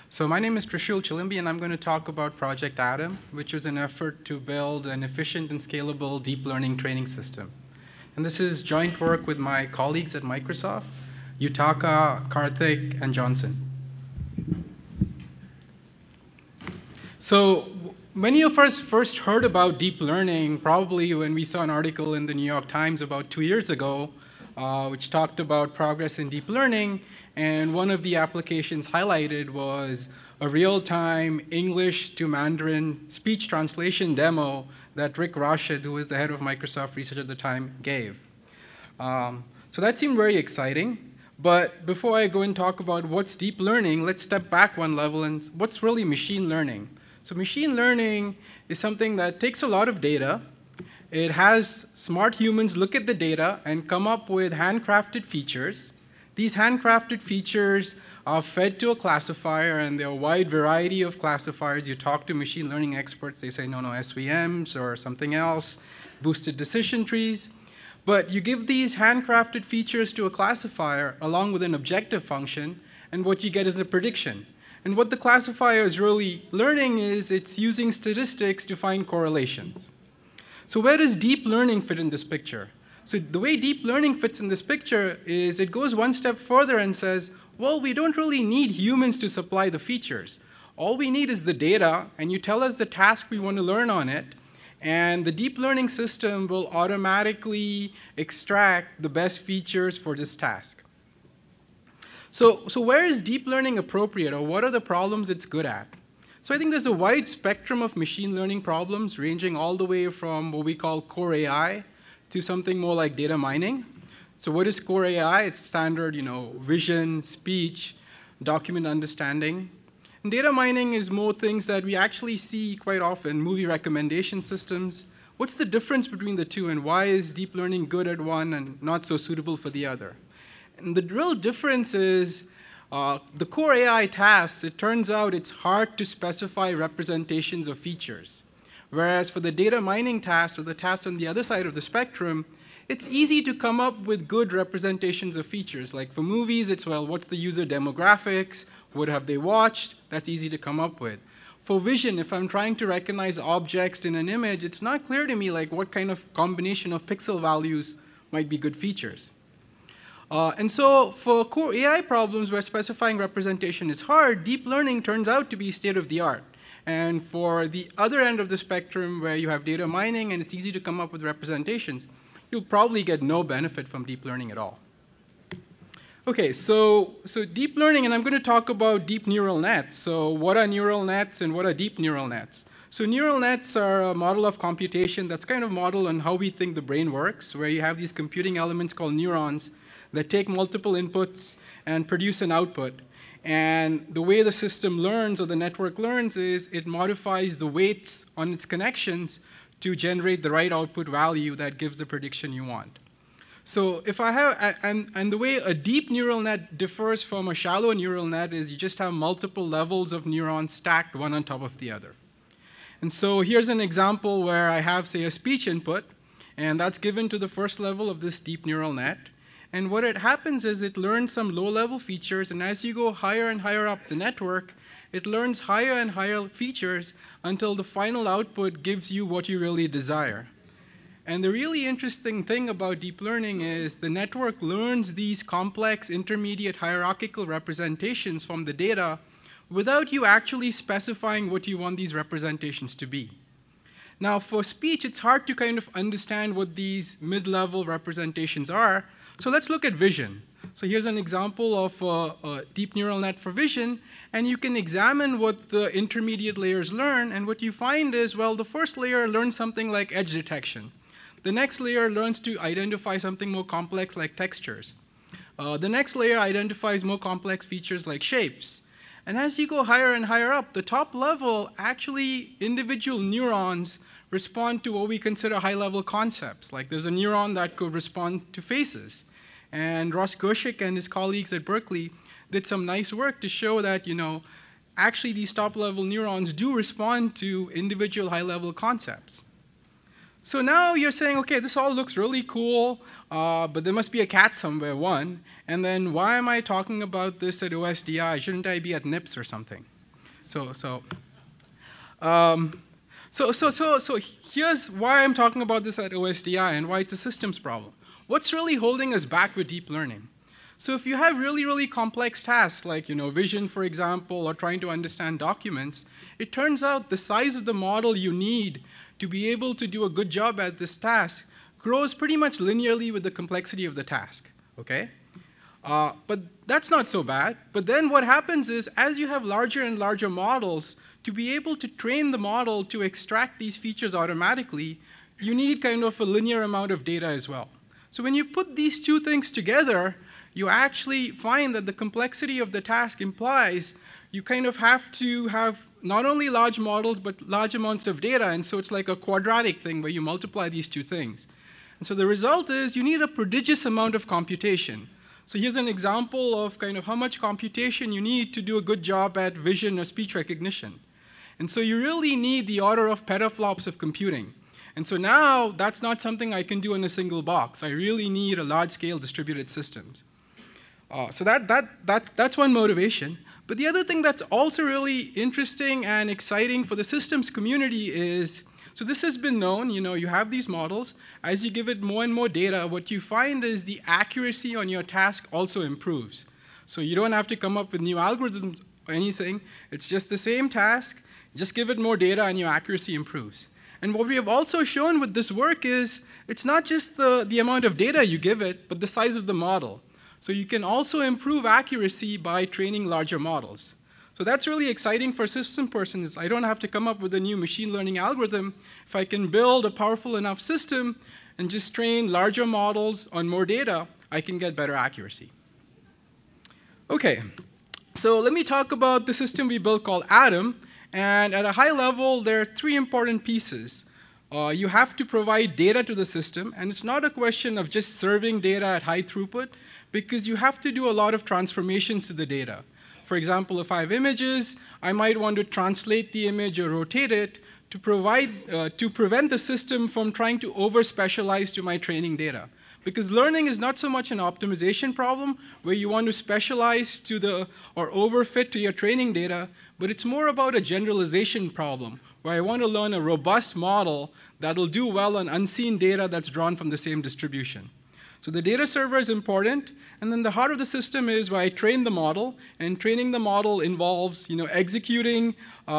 So my name is Trishul Chilimbi, and I'm going to talk about Project Atom, which was an effort to build an efficient and scalable deep learning training system. And this is joint work with my colleagues at Microsoft, Yutaka, Karthik, and Johnson. So many of us first heard about deep learning probably when we saw an article in the New York Times about 2 years ago, which talked about progress in deep learning. And one of the applications highlighted was a real-time English to Mandarin speech translation demo that Rick Rashid, who was the head of Microsoft Research at the time, gave. So that seemed very exciting. But before I go and talk about what's deep learning, let's step back one level and what's really machine learning. So machine learning is something that takes a lot of data. It has smart humans look at the data and come up with handcrafted features. These handcrafted features are fed to a classifier, and there are a wide variety of classifiers. You talk to machine learning experts, they say, no, SVMs or something else, boosted decision trees. But you give these handcrafted features to a classifier along with an objective function, and what you get is a prediction. And what the classifier is really learning is it's using statistics to find correlations. So where does deep learning fit in this picture? So the way deep learning fits in this picture is it goes one step further and says, well, we don't really need humans to supply the features. All we need is the data, and you tell us the task we want to learn on it, and the deep learning system will automatically extract the best features for this task. So where is deep learning appropriate, or what are the problems it's good at? So I think there's a wide spectrum of machine learning problems, ranging all the way from what we call core AI to something more like data mining. So what is core AI? It's standard, vision, speech, document understanding. And data mining is more things that we actually see quite often, movie recommendation systems. What's the difference between the two, and why is deep learning good at one and not so suitable for the other? And the real difference is the core AI tasks, it turns out it's hard to specify representations of features. Whereas for the data mining tasks, or the tasks on the other side of the spectrum, it's easy to come up with good representations of features. Like for movies, it's, well, what's the user demographics? What have they watched? That's easy to come up with. For vision, if I'm trying to recognize objects in an image, it's not clear to me like what kind of combination of pixel values might be good features. And so for core AI problems where specifying representation is hard, deep learning turns out to be state of the art. And for the other end of the spectrum where you have data mining and it's easy to come up with representations, you'll probably get no benefit from deep learning at all. Okay, so deep learning, and I'm going to talk about deep neural nets. So what are neural nets and what are deep neural nets? So neural nets are a model of computation that's kind of modeled on how we think the brain works, where you have these computing elements called neurons that take multiple inputs and produce an output. And the way the system learns, or the network learns, is it modifies the weights on its connections to generate the right output value that gives the prediction you want. So if I have, and the way a deep neural net differs from a shallow neural net is you just have multiple levels of neurons stacked one on top of the other. And so here's an example where I have, say, a speech input, and that's given to the first level of this deep neural net. And what it happens is it learns some low-level features, and as you go higher and higher up the network, it learns higher and higher features until the final output gives you what you really desire. And the really interesting thing about deep learning is the network learns these complex, intermediate, hierarchical representations from the data without you actually specifying what you want these representations to be. Now, for speech, it's hard to kind of understand what these mid-level representations are. So let's look at vision. So here's an example of a deep neural net for vision, and you can examine what the intermediate layers learn, and what you find is, well, the first layer learns something like edge detection. The next layer learns to identify something more complex like textures. The next layer identifies more complex features like shapes. And as you go higher and higher up, the top level, actually individual neurons respond to what we consider high-level concepts. Like there's a neuron that could respond to faces. And Ross Gershik and his colleagues at Berkeley did some nice work to show that, actually these top-level neurons do respond to individual high-level concepts. So now you're saying, okay, this all looks really cool, but there must be a cat somewhere, one. And then why am I talking about this at OSDI? Shouldn't I be at NIPS or something? So, so, um, so here's why I'm talking about this at OSDI and why it's a systems problem. What's really holding us back with deep learning? So if you have really, really complex tasks like vision, for example, or trying to understand documents, it turns out the size of the model you need to be able to do a good job at this task grows pretty much linearly with the complexity of the task, okay? But that's not so bad. But then what happens is, as you have larger and larger models, to be able to train the model to extract these features automatically, you need kind of a linear amount of data as well. So when you put these two things together, you actually find that the complexity of the task implies you kind of have to have not only large models, but large amounts of data. And so it's like a quadratic thing where you multiply these two things. And so the result is you need a prodigious amount of computation. So here's an example of kind of how much computation you need to do a good job at vision or speech recognition. And so you really need the order of petaflops of computing. And so now that's not something I can do in a single box. I really need a large-scale distributed systems. So that's one motivation. But the other thing that's also really interesting and exciting for the systems community is, so this has been known, you have these models. As you give it more and more data, what you find is the accuracy on your task also improves. So you don't have to come up with new algorithms or anything. It's just the same task. Just give it more data and your accuracy improves. And what we have also shown with this work is it's not just the amount of data you give it, but the size of the model. So you can also improve accuracy by training larger models. So that's really exciting for system persons. I don't have to come up with a new machine learning algorithm. If I can build a powerful enough system and just train larger models on more data, I can get better accuracy. Okay, so let me talk about the system we built called Atom. And at a high level, there are three important pieces. You have to provide data to the system, and it's not a question of just serving data at high throughput, because you have to do a lot of transformations to the data. For example, if I have images, I might want to translate the image or rotate it to prevent the system from trying to over-specialize to my training data. Because learning is not so much an optimization problem where you want to specialize to or overfit to your training data, but it's more about a generalization problem where I want to learn a robust model that'll do well on unseen data that's drawn from the same distribution. So the data server is important, and then the heart of the system is where I train the model, and training the model involves executing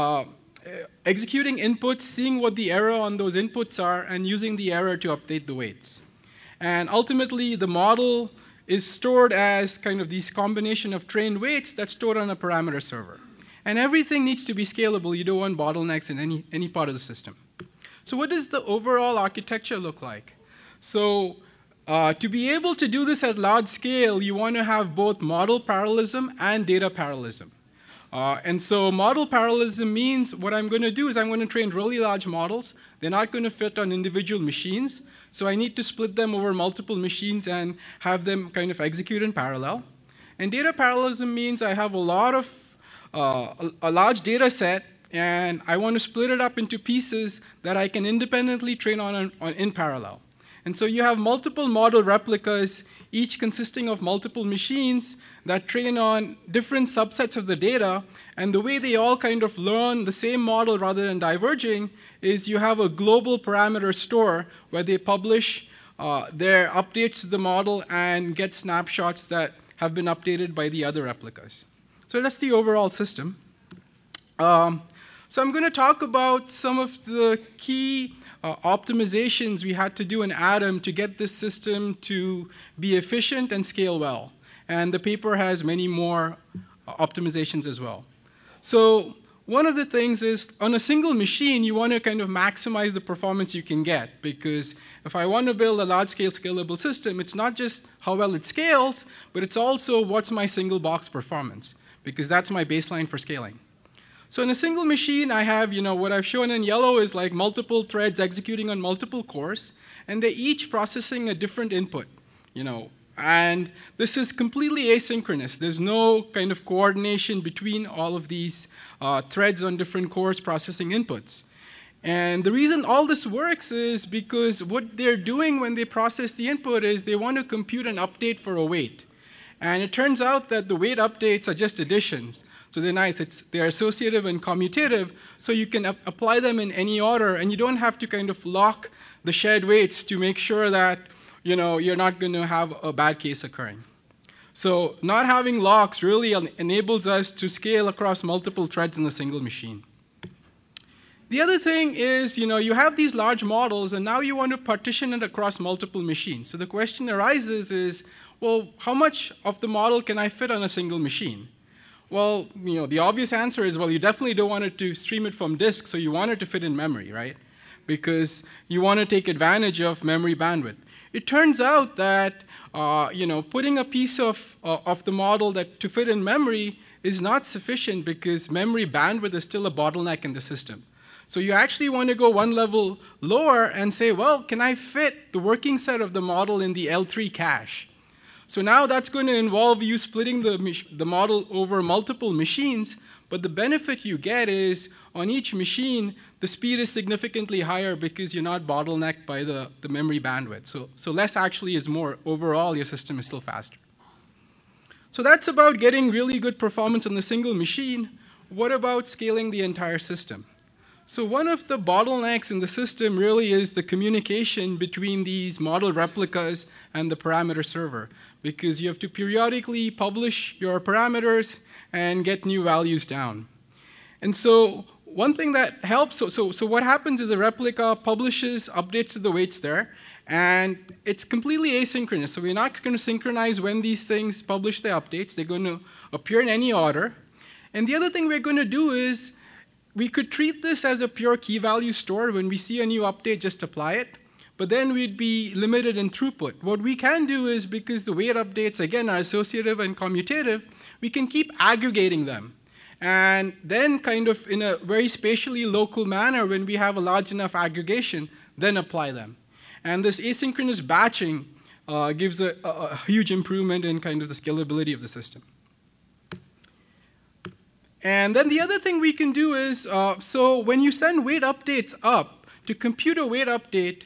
inputs, seeing what the error on those inputs are, and using the error to update the weights. And ultimately, the model is stored as kind of these combination of trained weights that's stored on a parameter server. And everything needs to be scalable. You don't want bottlenecks in any part of the system. So what does the overall architecture look like? So to be able to do this at large scale, you want to have both model parallelism and data parallelism. And so model parallelism means what I'm going to do is I'm going to train really large models. They're not going to fit on individual machines. So I need to split them over multiple machines and have them kind of execute in parallel. And data parallelism means I have a large data set, and I want to split it up into pieces that I can independently train on in parallel. And so you have multiple model replicas, each consisting of multiple machines that train on different subsets of the data. And the way they all kind of learn the same model rather than diverging is you have a global parameter store where they publish their updates to the model and get snapshots that have been updated by the other replicas. So that's the overall system. So I'm going to talk about some of the key optimizations we had to do in Atom to get this system to be efficient and scale well. And the paper has many more optimizations as well. So one of the things is on a single machine, you want to kind of maximize the performance you can get, because if I want to build a large-scale scalable system, it's not just how well it scales, but it's also what's my single box performance, because that's my baseline for scaling. So in a single machine, I have, what I've shown in yellow is like multiple threads executing on multiple cores, and they're each processing a different input, And this is completely asynchronous. There's no kind of coordination between all of these threads on different cores processing inputs. And the reason all this works is because what they're doing when they process the input is they want to compute an update for a weight. And it turns out that the weight updates are just additions. So they're nice. They're associative and commutative, so you can apply them in any order, and you don't have to kind of lock the shared weights to make sure that you're not going to have a bad case occurring. So not having locks really enables us to scale across multiple threads in a single machine. The other thing is, you have these large models, and now you want to partition it across multiple machines. So the question arises is, well, how much of the model can I fit on a single machine? Well, the obvious answer is, well, you definitely don't want it to stream it from disk, so you want it to fit in memory, right? Because you want to take advantage of memory bandwidth. It turns out that putting a piece of the model to fit in memory is not sufficient because memory bandwidth is still a bottleneck in the system. So you actually want to go one level lower and say, well, can I fit the working set of the model in the L3 cache? So now that's going to involve you splitting the model over multiple machines, but the benefit you get is on each machine, the speed is significantly higher because you're not bottlenecked by the memory bandwidth. So less actually is more. Overall, your system is still faster. So that's about getting really good performance on the single machine. What about scaling the entire system? So one of the bottlenecks in the system really is the communication between these model replicas and the parameter server, because you have to periodically publish your parameters and get new values down. And so one thing that helps, so what happens is a replica publishes updates to the weights there, and it's completely asynchronous. So we're not going to synchronize when these things publish the updates. They're going to appear in any order. And the other thing we're going to do is we could treat this as a pure key value store. When we see a new update, just apply it. But then we'd be limited in throughput. What we can do is, because the weight updates, again, are associative and commutative, we can keep aggregating them. And then kind of in a very spatially local manner, when we have a large enough aggregation, then apply them. And this asynchronous batching gives a huge improvement in kind of the scalability of the system. And then the other thing we can do is, so when you send weight updates up, to compute a weight update,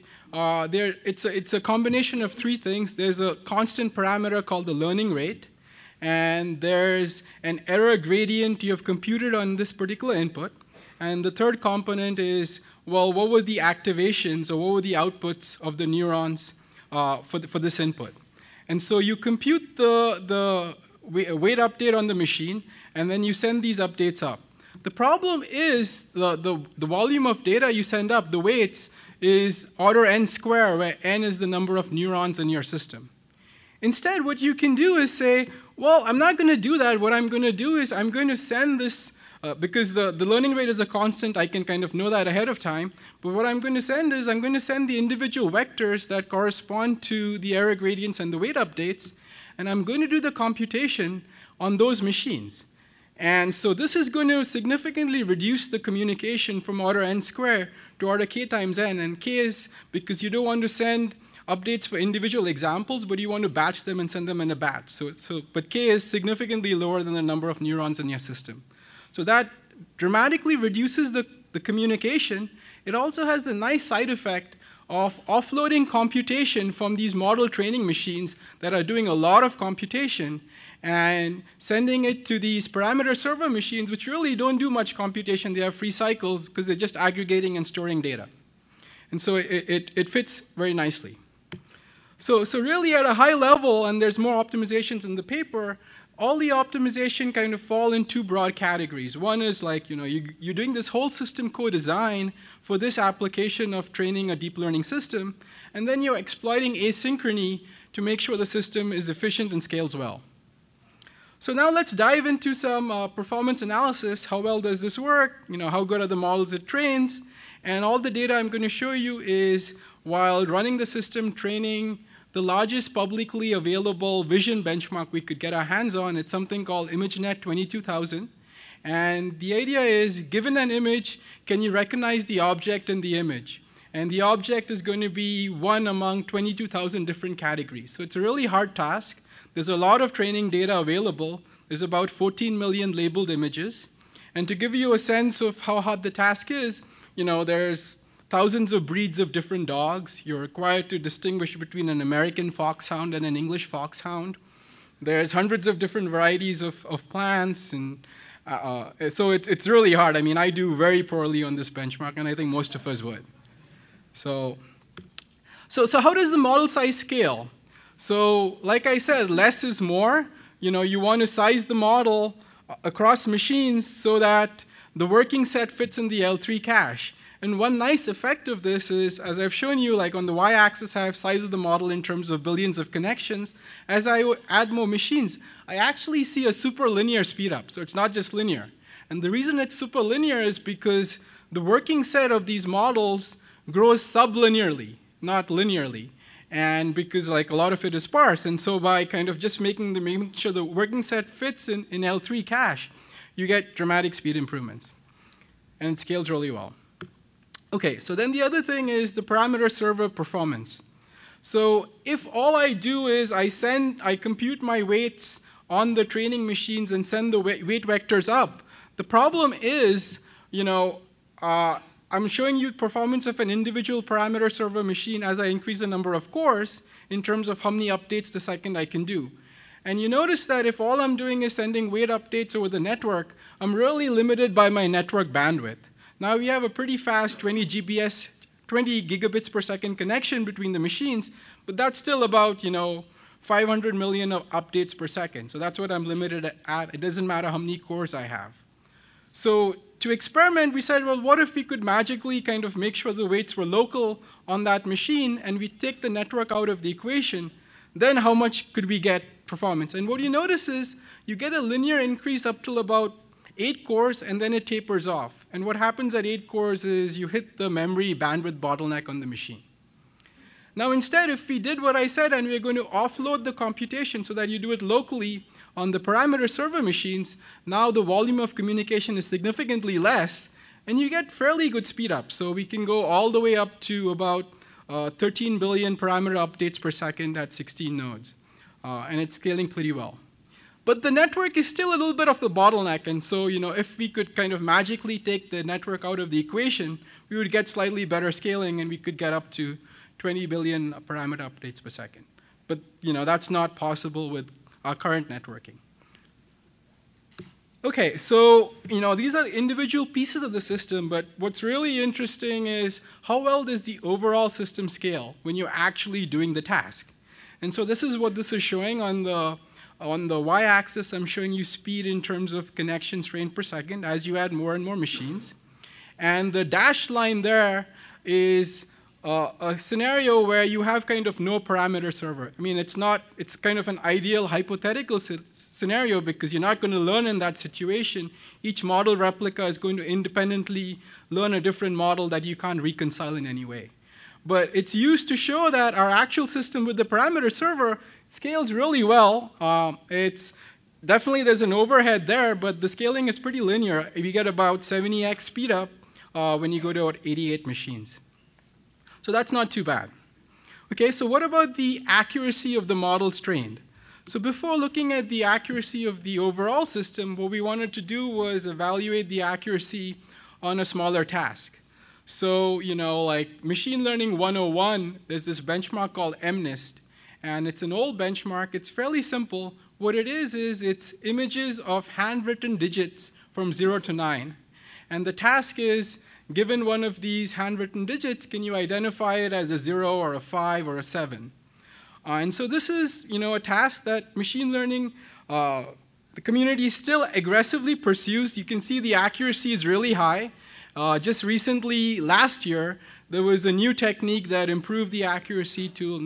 it's a combination of three things. There's a constant parameter called the learning rate, and there's an error gradient you have computed on this particular input. And the third component is, well, what were the activations or what were the outputs of the neurons for this input? And so you compute the weight update on the machine, and then you send these updates up. The problem is the volume of data you send up, the weights, is order n square, where n is the number of neurons in your system. Instead, what you can do is say, well, I'm not going to do that. What I'm going to do is I'm going to send this, because the learning rate is a constant, I can kind of know that ahead of time. But what I'm going to send is I'm going to send the individual vectors that correspond to the error gradients and the weight updates, and I'm going to do the computation on those machines. And so this is going to significantly reduce the communication from order n square to order k times n. And k is because you don't want to send updates for individual examples, but you want to batch them and send them in a batch. But k is significantly lower than the number of neurons in your system. So that dramatically reduces the communication. It also has the nice side effect of offloading computation from these model training machines that are doing a lot of computation and sending it to these parameter server machines, which really don't do much computation. They have free cycles because they're just aggregating and storing data. And so it fits very nicely. So really at a high level, and there's more optimizations in the paper, all the optimization kind of fall in two broad categories. One is like, you're doing this whole system co-design for this application of training a deep learning system, and then you're exploiting asynchrony to make sure the system is efficient and scales well. So now let's dive into some performance analysis. How well does this work? How good are the models it trains? And all the data I'm going to show you is while running the system training the largest publicly available vision benchmark we could get our hands on. It's something called ImageNet 22000. And the idea is, given an image, can you recognize the object in the image? And the object is going to be one among 22,000 different categories. So it's a really hard task. There's a lot of training data available. There's about 14 million labeled images. And to give you a sense of how hard the task is, there's thousands of breeds of different dogs. You're required to distinguish between an American foxhound and an English foxhound. There's hundreds of different varieties of plants, and So it's really hard. I mean, I do very poorly on this benchmark, and I think most of us would. So how does the model size scale? So like I said, less is more. You want to size the model across machines so that the working set fits in the L3 cache. And one nice effect of this is, as I've shown you, like on the y-axis, I have size of the model in terms of billions of connections. As I add more machines, I actually see a superlinear speedup. So it's not just linear. And the reason it's superlinear is because the working set of these models grows sublinearly, not linearly. And because like a lot of it is sparse. And so by kind of just making sure the working set fits in L3 cache, you get dramatic speed improvements. And it scales really well. Okay, so then the other thing is the parameter server performance. So if all I do is I compute my weights on the training machines and send the weight vectors up, the problem is, I'm showing you performance of an individual parameter server machine as I increase the number of cores in terms of how many updates the second I can do. And you notice that if all I'm doing is sending weight updates over the network, I'm really limited by my network bandwidth. Now we have a pretty fast 20 gigabits per second connection between the machines, but that's still about 500 million of updates per second. So that's what I'm limited at. It doesn't matter how many cores I have. So to experiment, we said, well, what if we could magically kind of make sure the weights were local on that machine, and we take the network out of the equation? Then how much could we get performance? And what you notice is you get a linear increase up till about 8 cores, and then it tapers off. And what happens at 8 cores is you hit the memory bandwidth bottleneck on the machine. Now instead, if we did what I said and we're going to offload the computation so that you do it locally on the parameter server machines, now the volume of communication is significantly less, and you get fairly good speed up. So we can go all the way up to about 13 billion parameter updates per second at 16 nodes. And it's scaling pretty well. But the network is still a little bit of the bottleneck, and so if we could kind of magically take the network out of the equation, we would get slightly better scaling, and we could get up to 20 billion parameter updates per second. But that's not possible with our current networking. Okay, so these are individual pieces of the system, but what's really interesting is how well does the overall system scale when you're actually doing the task? And so this is what this is showing on the y-axis. I'm showing you speed in terms of connections trained per second as you add more and more machines. And the dashed line there is a scenario where you have kind of no parameter server. I mean, it's kind of an ideal hypothetical scenario because you're not going to learn in that situation. Each model replica is going to independently learn a different model that you can't reconcile in any way. But it's used to show that our actual system with the parameter server scales really well. Definitely there's an overhead there, but the scaling is pretty linear. You get about 70x speed up when you go to about 88 machines. So that's not too bad. Okay, so what about the accuracy of the models trained? So before looking at the accuracy of the overall system, what we wanted to do was evaluate the accuracy on a smaller task. So, like Machine Learning 101, there's this benchmark called MNIST, and it's an old benchmark. It's fairly simple. What it is it's images of handwritten digits from 0 to 9. And the task is, given one of these handwritten digits, can you identify it as a 0 or a 5 or a 7? And so this is a task that machine learning, the community still aggressively pursues. You can see the accuracy is really high. Just recently, last year, there was a new technique that improved the accuracy to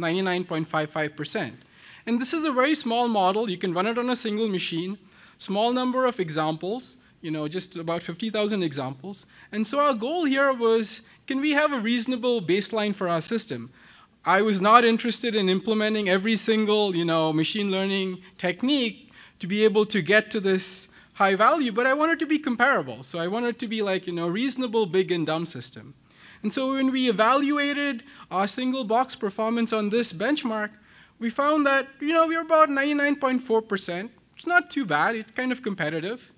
99.55%. And this is a very small model. You can run it on a single machine, small number of examples, just about 50,000 examples. And so our goal here was, can we have a reasonable baseline for our system? I was not interested in implementing every single, machine learning technique to be able to get to this high value, but I wanted to be comparable. So I wanted to be like, reasonable, big, and dumb system. And so when we evaluated our single box performance on this benchmark, we found that, we're about 99.4%. It's not too bad. It's kind of competitive.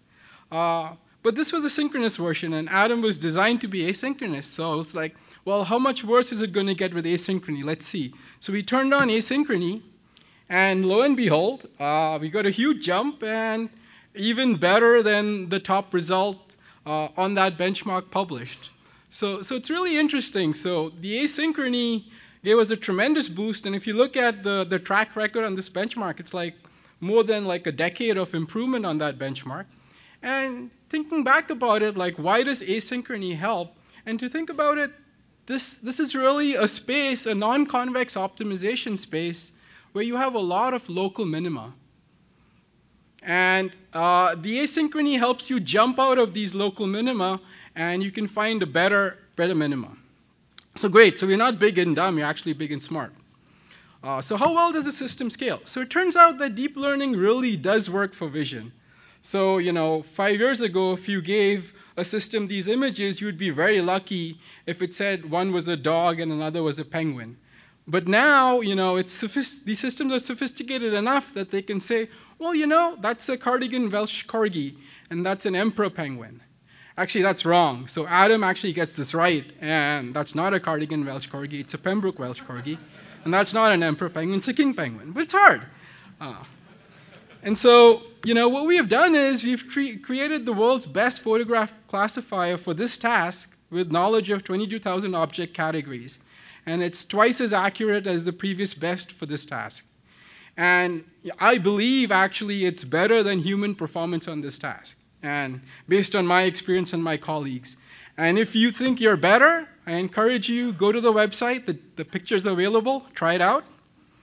But this was a synchronous version, and Atom was designed to be asynchronous. So it's like, well, how much worse is it going to get with asynchrony? Let's see. So we turned on asynchrony, and lo and behold, we got a huge jump, and even better than the top result on that benchmark published. So it's really interesting. So the asynchrony gave us a tremendous boost, and if you look at the track record on this benchmark, it's like more than like a decade of improvement on that benchmark. And thinking back about it, like why does asynchrony help? And to think about it, this is really a space, a non-convex optimization space, where you have a lot of local minima. And the asynchrony helps you jump out of these local minima, and you can find a better minima. So great, so we're not big and dumb, you're actually big and smart. So how well does the system scale? So it turns out that deep learning really does work for vision. So 5 years ago, if you gave a system these images, you would be very lucky if it said one was a dog and another was a penguin. But now, these systems are sophisticated enough that they can say, well, that's a Cardigan Welsh Corgi, and that's an emperor penguin. Actually, that's wrong. So Adam actually gets this right, and that's not a Cardigan Welsh Corgi, it's a Pembroke Welsh Corgi. And that's not an emperor penguin, it's a king penguin. But it's hard. And so, what we have done is we've created the world's best photograph classifier for this task with knowledge of 22,000 object categories. And it's twice as accurate as the previous best for this task. And I believe, actually, it's better than human performance on this task, and based on my experience and my colleagues. And if you think you're better, I encourage you, go to the website. The picture's available. Try it out.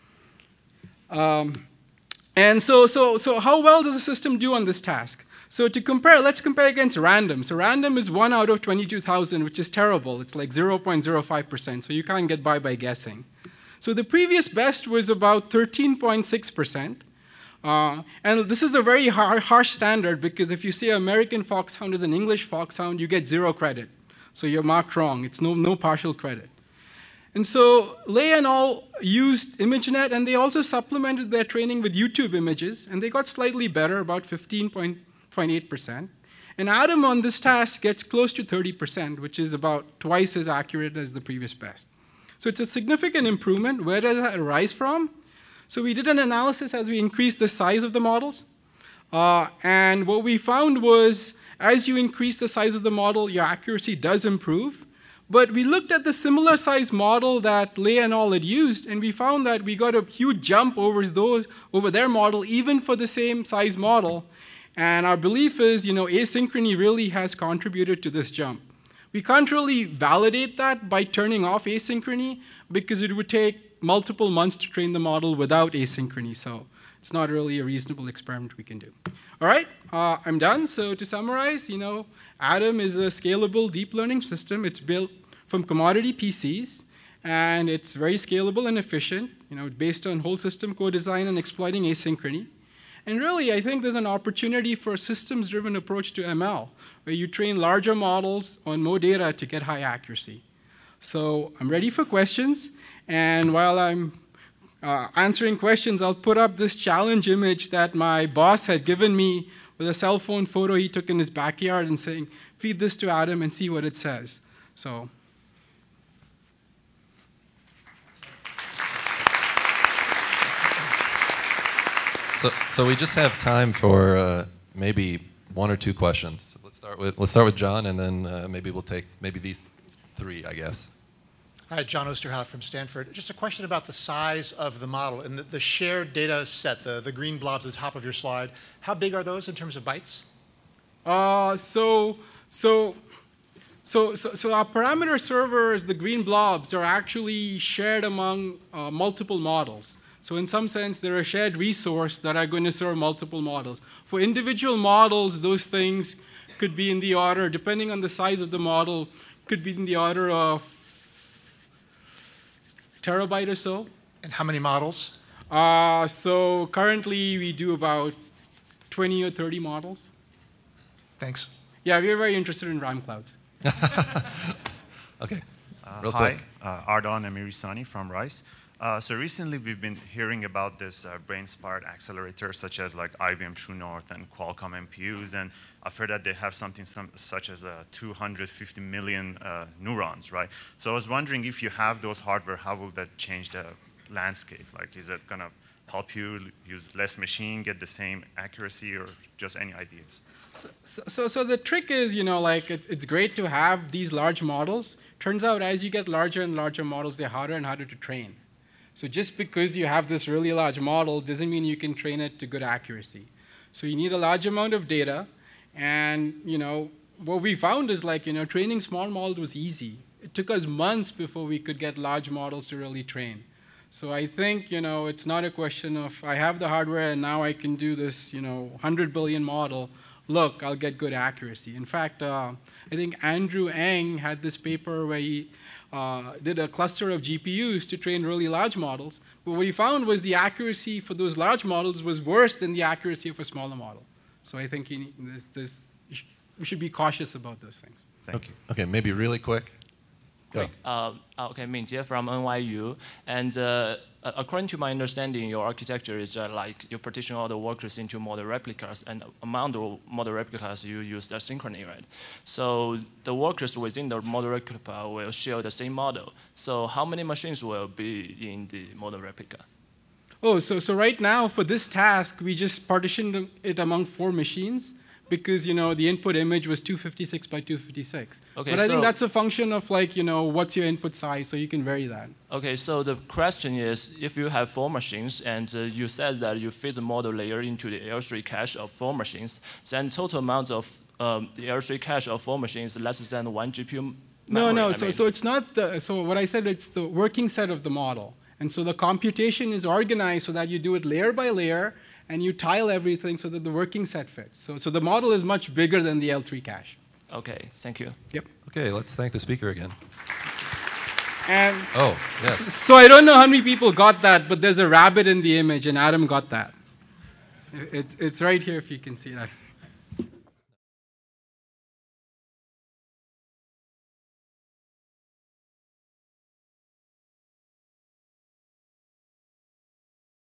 And so how well does the system do on this task? So to compare, let's compare against random. So random is 1 out of 22,000, which is terrible. It's like 0.05%, so you can't get by guessing. So the previous best was about 13.6%. And this is a very harsh standard, because if you say American foxhound is an English foxhound, you get 0 credit. So you're marked wrong. It's no partial credit. And so Lei and al. Used ImageNet, and they also supplemented their training with YouTube images, and they got slightly better, about 15.8%. And Adam on this task gets close to 30%, which is about twice as accurate as the previous best. So it's a significant improvement. Where does that arise from? So we did an analysis as we increased the size of the models. And what we found was, as you increase the size of the model, your accuracy does improve. But we looked at the similar size model that Lei and al. Had used, and we found that we got a huge jump over their model, even for the same size model. And our belief is, asynchrony really has contributed to this jump. We can't really validate that by turning off asynchrony, because it would take multiple months to train the model without asynchrony. So it's not really a reasonable experiment we can do. All right, I'm done. So to summarize, Adam is a scalable deep learning system. It's built from commodity PCs, and it's very scalable and efficient, based on whole system co-design and exploiting asynchrony. And really, I think there's an opportunity for a systems-driven approach to ML, where you train larger models on more data to get high accuracy. So I'm ready for questions, and while I'm answering questions, I'll put up this challenge image that my boss had given me with a cell phone photo he took in his backyard, and saying, feed this to Adam and see what it says. So we just have time for maybe 1 or 2 questions. Let's start with John, and then maybe we'll take these 3, I guess. Hi, John Osterhout from Stanford. Just a question about the size of the model and the shared data set, the green blobs at the top of your slide. How big are those in terms of bytes? So our parameter servers, the green blobs, are actually shared among multiple models. So in some sense, they're a shared resource that are going to serve multiple models. For individual models, those things could be in the order, depending on the size of the model, could be in the order of terabyte or so. And how many models? So currently, we do about 20 or 30 models. Thanks. Yeah, we're very interested in RAM clouds. Okay. Real quick. Hi, Ardon Amirisani from Rice. So recently we've been hearing about this brain-inspired accelerators such as like IBM True North and Qualcomm MPUs, and I've heard that they have something such as 250 million neurons, right? So I was wondering, if you have those hardware, how will that change the landscape? Like, is it going to help you use less machine, get the same accuracy, or just any ideas? So the trick is, like it's great to have these large models. Turns out as you get larger and larger models, they're harder and harder to train. So just because you have this really large model doesn't mean you can train it to good accuracy. So you need a large amount of data. And, what we found is like, training small models was easy. It took us months before we could get large models to really train. So I think, it's not a question of I have the hardware and now I can do this, 100 billion model. Look, I'll get good accuracy. In fact, I think Andrew Ng had this paper where he did a cluster of GPUs to train really large models. But what he found was the accuracy for those large models was worse than the accuracy of a smaller model. So I think we should be cautious about those things. Thank you. Okay, maybe really quick. Go. Okay, Mingjie from NYU. And according to my understanding, your architecture is like you partition all the workers into model replicas, and among the model replicas, you use asynchrony, right? So the workers within the model replica will share the same model. So how many machines will be in the model replica? Oh, so right now for this task, we just partitioned it among 4 machines. Because the input image was 256 by 256. Okay, but I think that's a function of like what's your input size, so you can vary that. Okay, so the question is, if you have 4 machines and you said that you fit the model layer into the L3 cache of 4 machines, then total amount of the L3 cache of 4 machines is less than 1 GPU memory. No. So it's not the. So what I said, it's the working set of the model, and so the computation is organized so that you do it layer by layer. And you tile everything so that the working set fits. So the model is much bigger than the L3 cache. Okay, thank you. Yep. Okay, let's thank the speaker again. And yes. So I don't know how many people got that, but there's a rabbit in the image, and Adam got that. It's right here if you can see that.